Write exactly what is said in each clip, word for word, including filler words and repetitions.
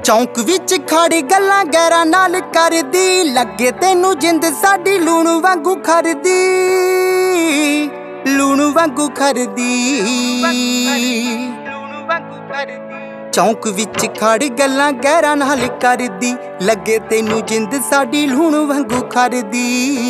चौंक विच खड़ गल्लां गैरां नाल करदी, लगे तैनू जिंद साडी लूण वांगू खरदी, लूण वांगू खरदी। चौंक विच खड़ गल्लां गैरां नाल करदी, लगे तैनू जिंद साडी लूण वांगू खरदी।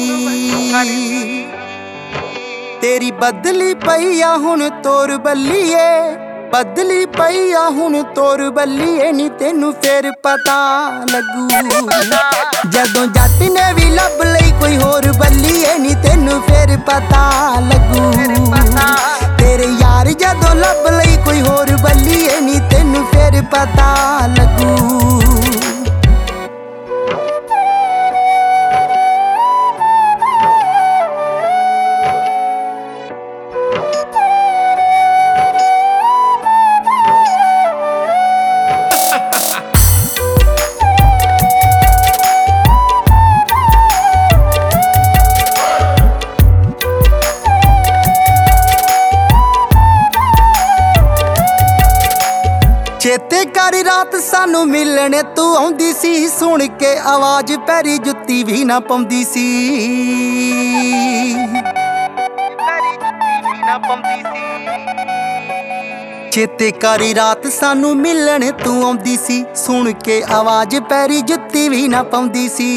तेरी बदली पई आ हुण तोर बल्लीए, बदली पई आ हुण तोर बल्लीए नी तैनू फिर पता लगू। जदों जट ने भी लभ लई कोई होर बल्लीए नी तैनू फिर पता लगू। तेरे यार जदों लभ लई कोई होर बल्लीए नी तैनू फिर पता लगू। चेते कर रात सानू मिलने तू आउंदी सी, सुन के आवाज पैरी जुत्ती भी ना पाउंदी सी। चेते कर रात सानू मिलने तू आउंदी सी, सुन के आवाज पैरी जुत्ती भी ना पाउंदी सी।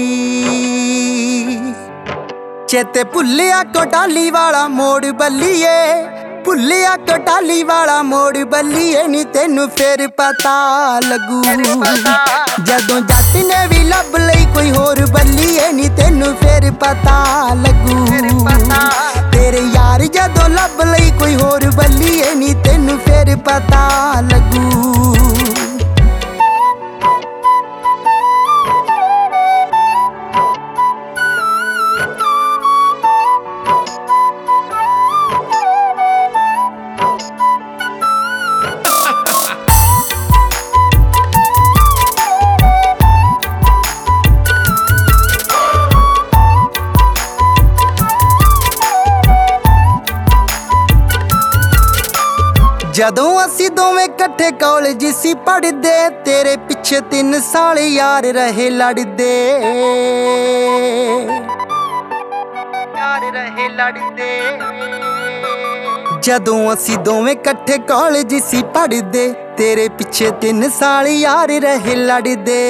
चेते भुलिया कोटाली वाला मोड़ बल्लीए, भुलिया कोटाली वाला मोड़ बल्लीए नी तैनू फिर पता लगू। जदों जट ने भी लभ लई कोई होर बल्लीए नी तैनू फिर पता लगू। तेरे यार जदों लभ लई कोई होर बल्लीए नी तैनू फिर पता लगू। जदों असी दोवें कट्ठे कॉलेज सी पढ़दे, तेरे पिछे तीन साल यार रहे लड़दे, यार रहे लड़दे। जदों असी दोवें कट्ठे कॉलेज सी पढ़दे, तेरे पिछे तीन साल यार रहे लड़दे।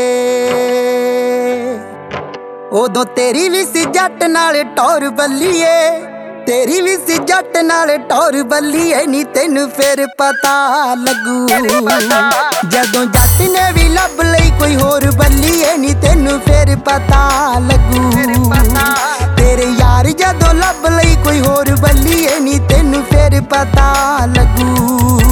उदों तेरी भी सी जट नाल टौर बल्लीए, तेरी भी सी जट नाल टौर बल्लीए नी तैनू फिर पता लगू। जदों जट ने भी लभ लई कोई होर बल्लीए नी तैनू फिर पता लगू। तेरे यार जदों लभ लई कोई होर बल्लीए नी तैनू फिर पता लगू।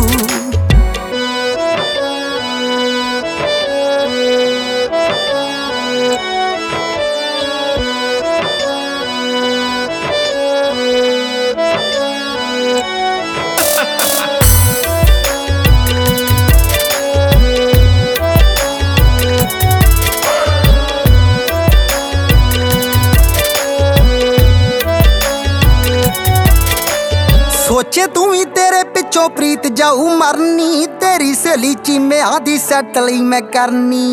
सोचे तू ही तेरे पिछों प्रीत जाऊ मरनी, तेरी सहेली चीमे आदि सैट लई मैं करनी।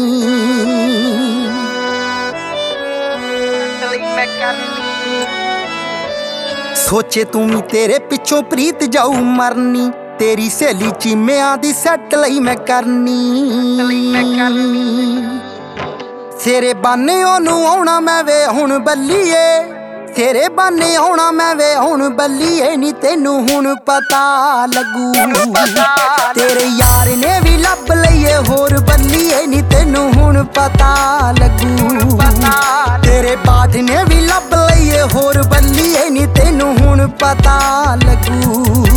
सोचे तू ही तेरे पिछों प्रीत जाऊ मरनी, तेरी सहेली चीमे आदि सैट लई मैं करनी। तेरे बाने ओनू आउणा मैं वे हुण बल्लीए, तेरे बाने आउणा मैं वे हुण बल्लीए नी तैनू हुण पता लगू। तेरे यार ने भी लभ लईए होर बल्लीए नी तैनू हुण पता लगू। तेरे बाठ ने भी लभ लईए होर बल्लीए नी तैनू हुण पता लगू।